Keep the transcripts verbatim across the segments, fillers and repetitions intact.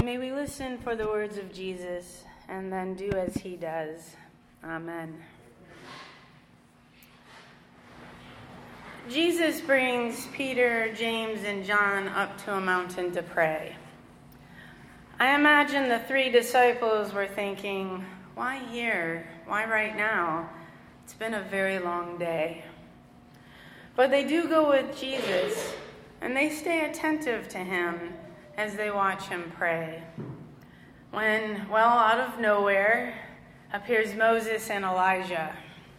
May we listen for the words of Jesus and then do as he does. Amen. Jesus brings Peter, James, and John up to a mountain to pray. I imagine the three disciples were thinking, why here? Why right now? It's been a very long day. But they do go with Jesus, and they stay attentive to him as they watch him pray. When, well, out of nowhere, appears Moses and Elijah.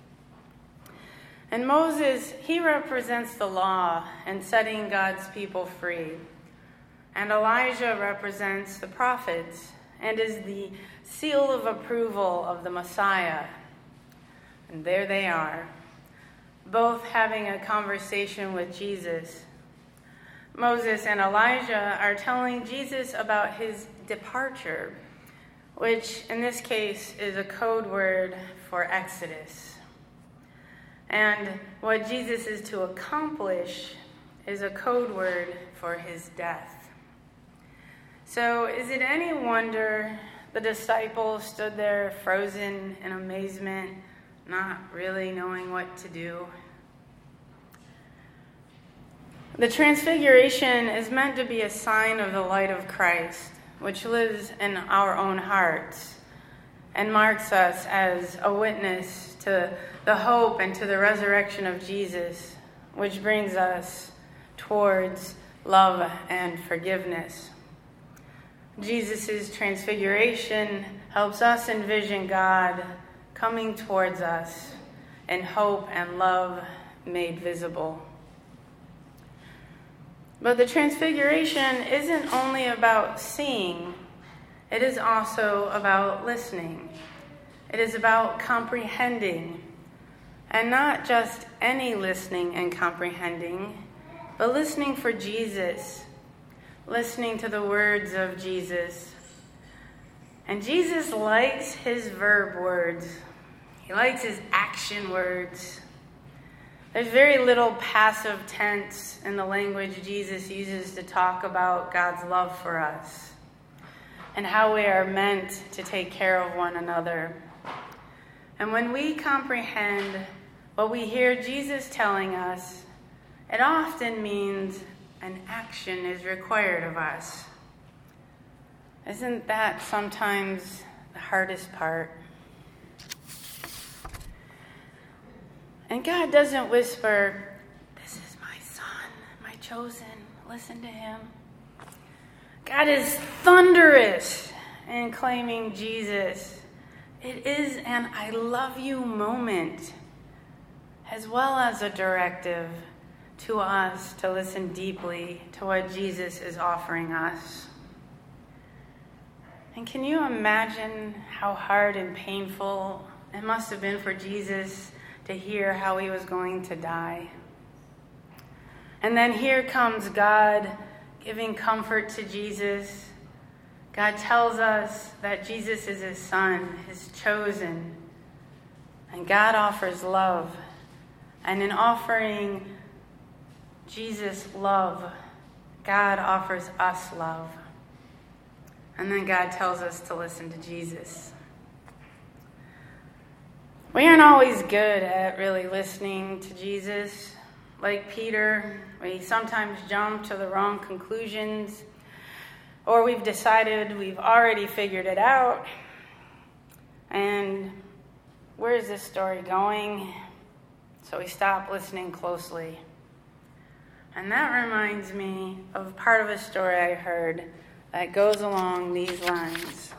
And Moses, he represents the law and setting God's people free. And Elijah represents the prophets and is the seal of approval of the Messiah. And there they are, both having a conversation with Jesus. Moses and Elijah are telling Jesus about his departure, which in this case is a code word for Exodus. And what Jesus is to accomplish is a code word for his death. So is it any wonder the disciples stood there frozen in amazement, not really knowing what to do? The Transfiguration is meant to be a sign of the light of Christ, which lives in our own hearts and marks us as a witness to the hope and to the resurrection of Jesus, which brings us towards love and forgiveness. Jesus' transfiguration helps us envision God coming towards us in hope and love made visible. But the Transfiguration isn't only about seeing, it is also about listening. It is about comprehending, and not just any listening and comprehending, but listening for Jesus, listening to the words of Jesus. And Jesus likes his verb words. He likes his action words. There's very little passive tense in the language Jesus uses to talk about God's love for us and how we are meant to take care of one another. And when we comprehend what we hear Jesus telling us, it often means an action is required of us. Isn't that sometimes the hardest part? And God doesn't whisper, "This is my son, my chosen, listen to him." God is thunderous in claiming Jesus. It is an I love you moment, as well as a directive to us to listen deeply to what Jesus is offering us. And can you imagine how hard and painful it must have been for Jesus to hear how he was going to die? And then here comes God giving comfort to Jesus. God tells us that Jesus is his son, his chosen. And God offers love. And in offering Jesus love, God offers us love. And then God tells us to listen to Jesus. We aren't always good at really listening to Jesus. Like Peter, we sometimes jump to the wrong conclusions, or we've decided we've already figured it out. And where is this story going? So we stop listening closely. And that reminds me of part of a story I heard that goes along these lines.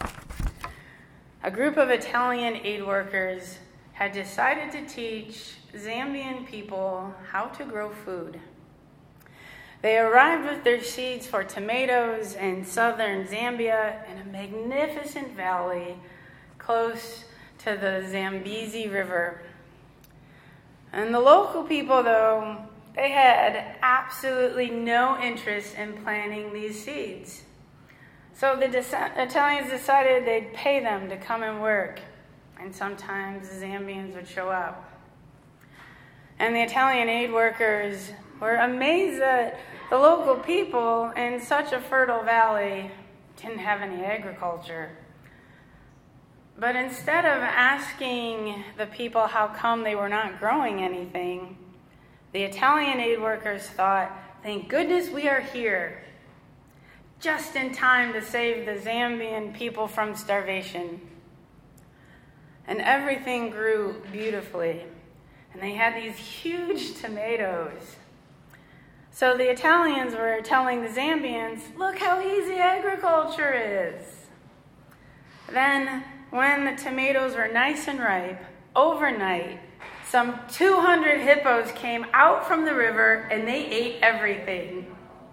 A group of Italian aid workers had decided to teach Zambian people how to grow food. They arrived with their seeds for tomatoes in southern Zambia in a magnificent valley close to the Zambezi River. And the local people, though, they had absolutely no interest in planting these seeds. So the de- Italians decided they'd pay them to come and work. And sometimes the Zambians would show up. And the Italian aid workers were amazed that the local people in such a fertile valley didn't have any agriculture. But instead of asking the people how come they were not growing anything, the Italian aid workers thought, thank goodness we are here, just in time to save the Zambian people from starvation. And everything grew beautifully. And they had these huge tomatoes. So the Italians were telling the Zambians, look how easy agriculture is. Then, when the tomatoes were nice and ripe, overnight, some two hundred hippos came out from the river and they ate everything.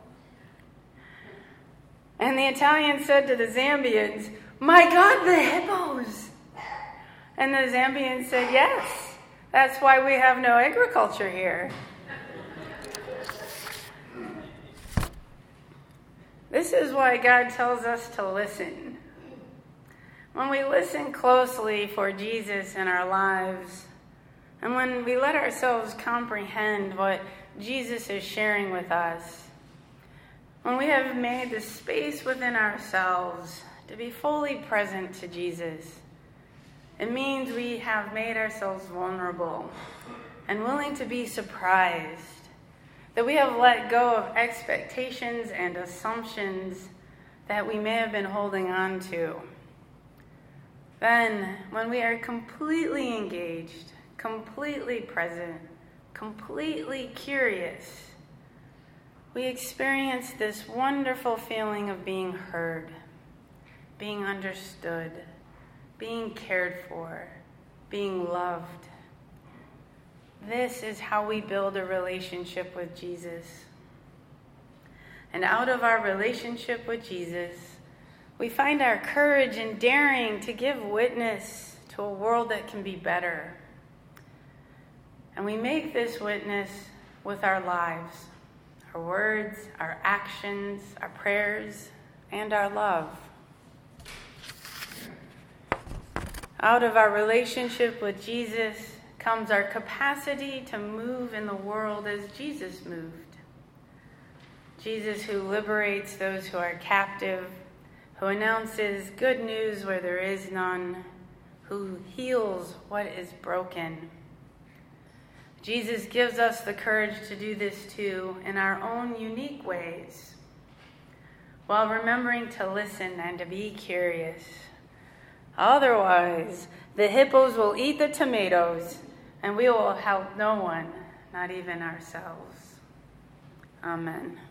And the Italians said to the Zambians, my God, the hippos! And the Zambians said, yes, that's why we have no agriculture here. This is why God tells us to listen. When we listen closely for Jesus in our lives, and when we let ourselves comprehend what Jesus is sharing with us, when we have made the space within ourselves to be fully present to Jesus, it means we have made ourselves vulnerable and willing to be surprised, that we have let go of expectations and assumptions that we may have been holding on to. Then, when we are completely engaged, completely present, completely curious, we experience this wonderful feeling of being heard, being understood, being cared for, being loved. This is how we build a relationship with Jesus. And out of our relationship with Jesus, we find our courage and daring to give witness to a world that can be better. And we make this witness with our lives, our words, our actions, our prayers, and our love. Out of our relationship with Jesus comes our capacity to move in the world as Jesus moved. Jesus who liberates those who are captive, who announces good news where there is none, who heals what is broken. Jesus gives us the courage to do this too in our own unique ways, while remembering to listen and to be curious. Otherwise, the hippos will eat the tomatoes, and we will help no one, not even ourselves. Amen.